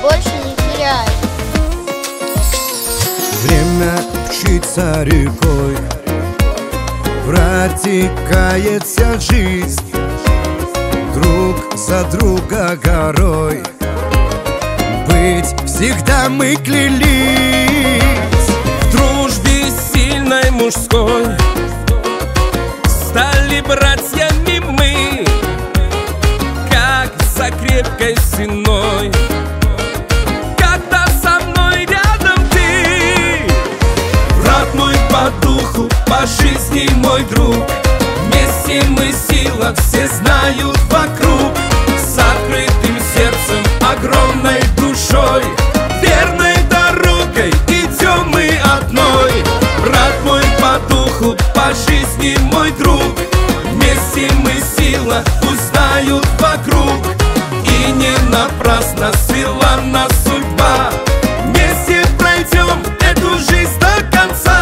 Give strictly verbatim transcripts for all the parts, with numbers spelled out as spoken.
больше не терять. Время мчится рекой, протекает вся жизнь, друг за друга горой. Быть всегда мы клялись в дружбе сильной мужской. Стали братьями мы, как за крепкой стеной. Когда со мной рядом ты, брат мой по духу, по жизни мой друг. Вместе мы сила, все знают вокруг. С открытым сердцем, огромной душой, верной дорогой идем мы одной. Брат мой по духу, по жизни мой друг. Вместе мы сила, узнают вокруг. И не напрасно свела нас судьба. Вместе пройдем эту жизнь до конца.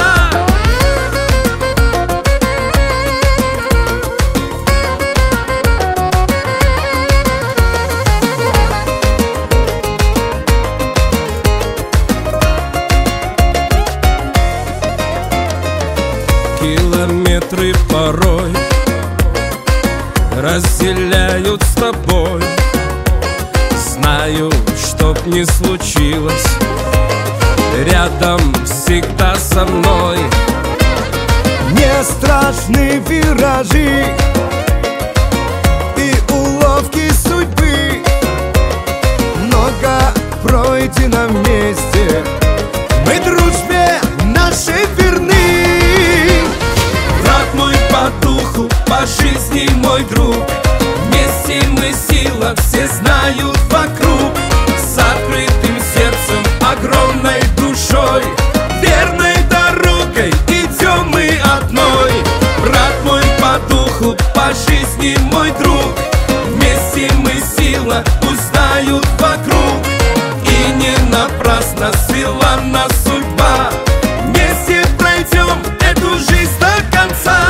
Километры порой разделяют с тобой. Знаю, чтоб не случилось, рядом всегда со мной. Не страшны виражи и уловки судьбы. Много пройдено вместе, мы дружбе нашей верны. Брат мой по духу, по жизни мой друг. Вместе мы сила, все знают вокруг. С открытым сердцем, огромной душой, верной дорогой идем мы одной. Брат мой по духу, по жизни мой друг. Вместе мы сила, узнают вокруг. И не напрасно свела нас судьба. Вместе пройдем эту жизнь до конца.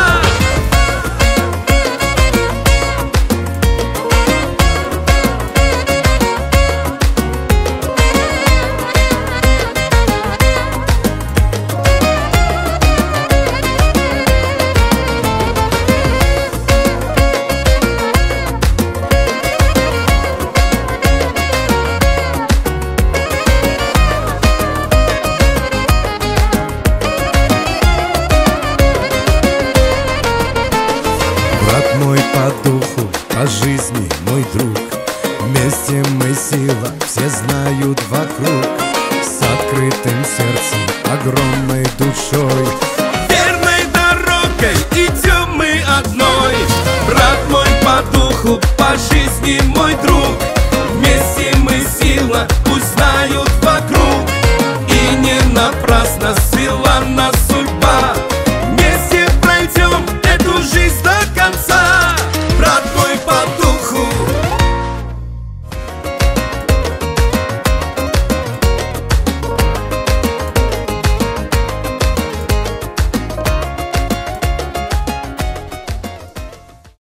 Брат мой по духу, по жизни мой друг. Вместе мы сила, все знают вокруг. С открытым сердцем, огромной душой, Верной дорогой идем мы одной. Брат мой по духу, по жизни мой друг.